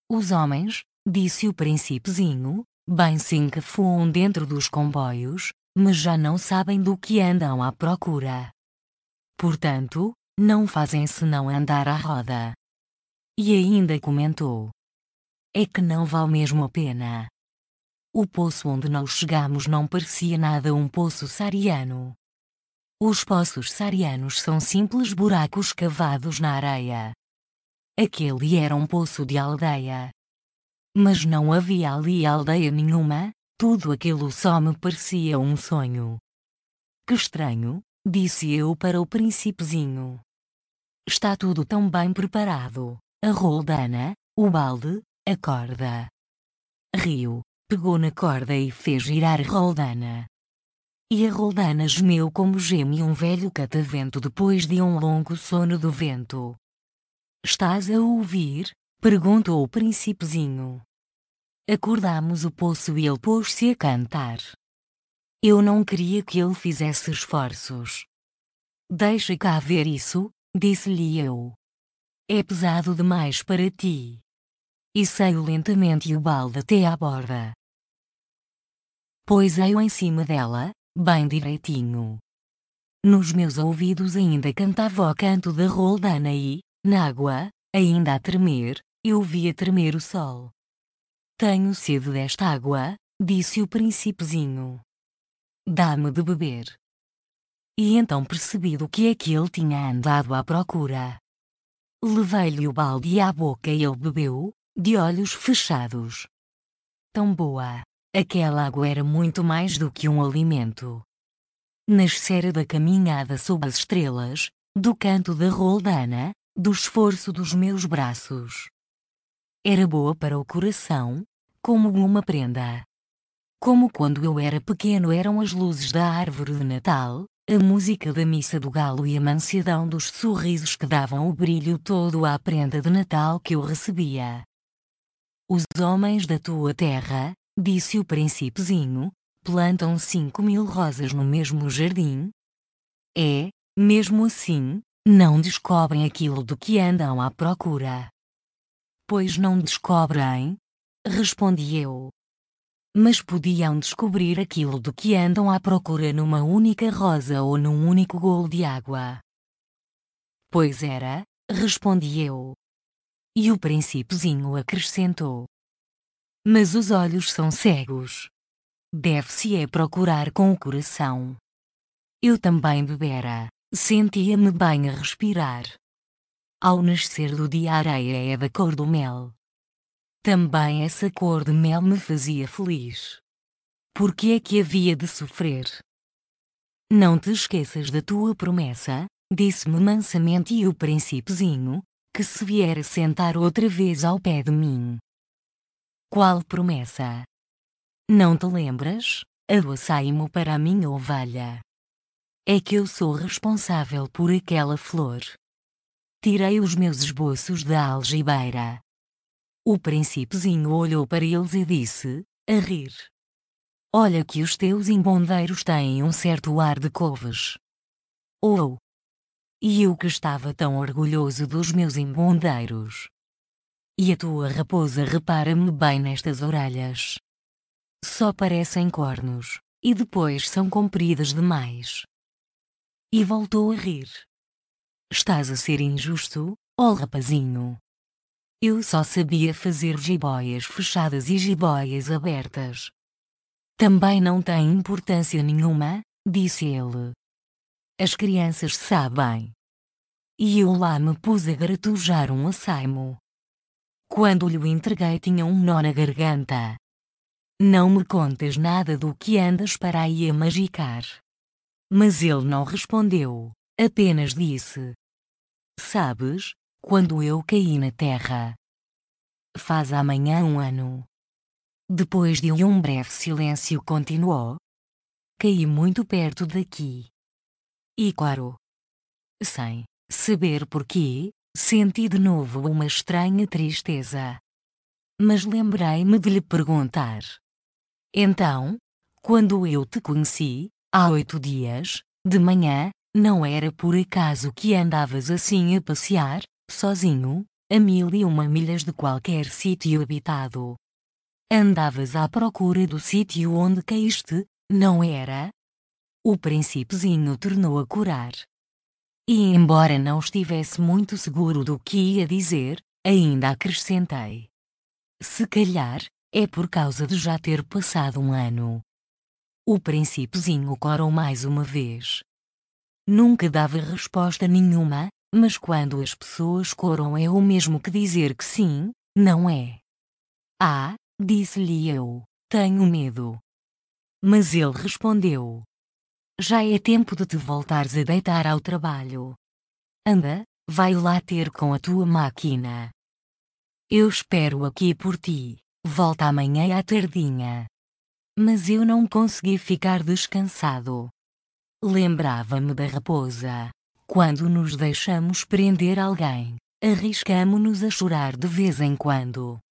Os homens, disse o príncipezinho, bem se encafuam dentro dos comboios, mas já não sabem do que andam à procura. Portanto, não fazem senão andar à roda. E ainda comentou: é que não vale mesmo a pena. O poço onde nós chegamos não parecia nada um poço saariano. Os poços saarianos são simples buracos cavados na areia. Aquele era um poço de aldeia. Mas não havia ali aldeia nenhuma, tudo aquilo só me parecia um sonho. Que estranho, disse eu para o príncipezinho. Está tudo tão bem preparado: a roldana, o balde, a corda. Riu, pegou na corda e fez girar a roldana. E a roldana gemeu como geme um velho catavento depois de um longo sono do vento. Estás a ouvir? Perguntou o príncipezinho. Acordámos o poço e ele pôs-se a cantar. Eu não queria que ele fizesse esforços. Deixa cá ver isso, disse-lhe eu. É pesado demais para ti. E saio lentamente o balde até à borda. Pôs-o em cima dela, bem direitinho. Nos meus ouvidos ainda cantava o canto da roldana e, na água, ainda a tremer, eu via tremer o sol. Tenho sede desta água, disse o príncipezinho. Dá-me de beber. E então percebi do que é que ele tinha andado à procura. Levei-lhe o balde à boca e ele bebeu, de olhos fechados. Tão boa! Aquela água era muito mais do que um alimento. Nascera da caminhada sob as estrelas, do canto da roldana, do esforço dos meus braços. Era boa para o coração, como uma prenda. Como quando eu era pequeno eram as luzes da árvore de Natal, a música da missa do galo e a mansidão dos sorrisos que davam o brilho todo à prenda de Natal que eu recebia. Os homens da tua terra, disse o príncipezinho, plantam 5.000 rosas no mesmo jardim? É, mesmo assim, não descobrem aquilo do que andam à procura. Pois não descobrem? Respondi eu. Mas podiam descobrir aquilo do que andam à procura numa única rosa ou num único golo de água. Pois era, respondi eu. E o príncipezinho acrescentou. Mas os olhos são cegos. Deve-se procurar com o coração. Eu também bebera, sentia-me bem a respirar. Ao nascer do dia a areia é da cor do mel. Também essa cor de mel me fazia feliz. Por que é que havia de sofrer? Não te esqueças da tua promessa, disse-me mansamente o príncipezinho, que se vier a sentar outra vez ao pé de mim. Qual promessa? Não te lembras? Adoçai-mo para a minha ovelha. É que eu sou responsável por aquela flor. Tirei os meus esboços da algibeira. O príncipezinho olhou para eles e disse, a rir. Olha que os teus embondeiros têm um certo ar de couves. Oh! E eu que estava tão orgulhoso dos meus embondeiros. E a tua raposa repara-me bem nestas orelhas. Só parecem cornos, e depois são compridas demais. E voltou a rir. Estás a ser injusto, ó rapazinho. Eu só sabia fazer jiboias fechadas e jiboias abertas. Também não tem importância nenhuma, disse ele. As crianças sabem. E eu lá me pus a gratujar um açaimo. Quando lhe o entreguei tinha um nó na garganta. Não me contas nada do que andas para aí a magicar. Mas ele não respondeu, apenas disse. Sabes, quando eu caí na terra. Faz amanhã 1 ano. Depois de um breve silêncio continuou. Caí muito perto daqui. E claro, sem saber porquê, senti de novo uma estranha tristeza. Mas lembrei-me de lhe perguntar. Então, quando eu te conheci, há 8 dias, de manhã, não era por acaso que andavas assim a passear, sozinho? a 1001 milhas de qualquer sítio habitado. Andavas à procura do sítio onde caíste, não era? O príncipezinho tornou a curar. E embora não estivesse muito seguro do que ia dizer, ainda acrescentei: se calhar, é por causa de já ter passado um ano. O príncipezinho corou mais uma vez. Nunca dava resposta nenhuma, mas quando as pessoas coram é o mesmo que dizer que sim, não é? Ah, disse-lhe eu, tenho medo. Mas ele respondeu: já é tempo de te voltares a deitar ao trabalho. Anda, vai lá ter com a tua máquina. Eu espero aqui por ti, volta amanhã à tardinha. Mas eu não consegui ficar descansado. Lembrava-me da raposa. Quando nos deixamos prender alguém, arriscamo-nos a chorar de vez em quando.